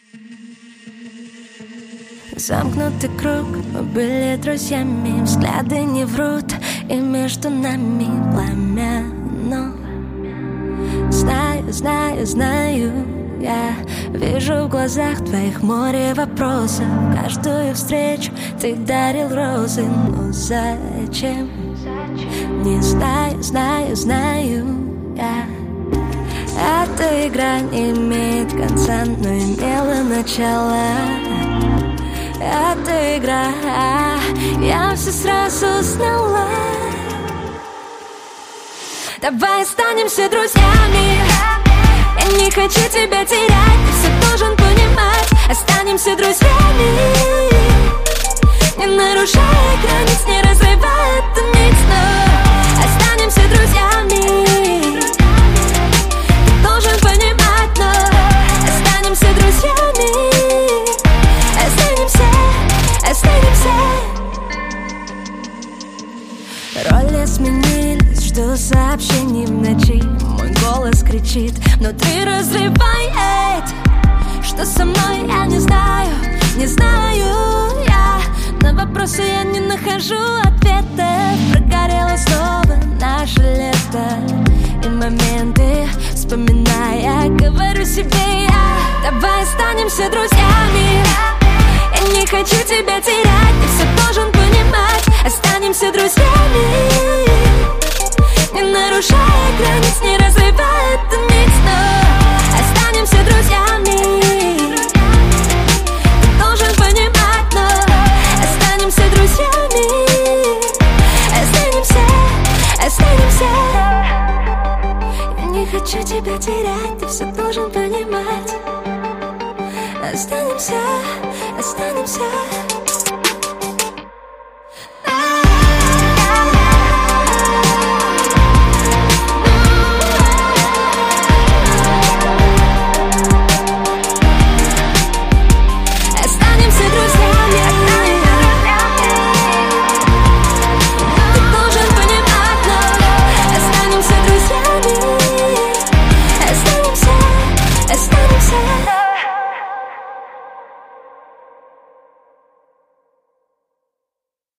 Замкнутый круг, мы были друзьями, взгляды не врут, и между нами пламя. Но знаю, я вижу в глазах твоих море вопросов. Каждую встречу ты дарил розы, но зачем? Не знаю я. Эта игра не имеет конца, но имела начало. Эта игра, я все сразу узнала. Давай останемся друзьями. Я не хочу тебя терять, ты все должен понимать. Останемся друзьями, не нарушая границ, не разрывая эту нить, но останемся друзьями. Ты должен понимать, но останемся друзьями. Останемся. Роли сменились, жду сообщений в ночи. Мой голос кричит, внутри разрывает. Что со мной, я не знаю я. На вопросы я не нахожу ответов. Прогорело снова наше лето. И моменты, вспоминая, говорю себе я. Давай останемся друзьями. Я не хочу тебя терять, ты все должен понимать. Останемся друзьями, не нарушая границ, не разрывая эту нить, но останемся друзьями. Ты должен понимать, но останемся друзьями. Останемся. Я не хочу тебя терять, ты все должен понимать. Останемся.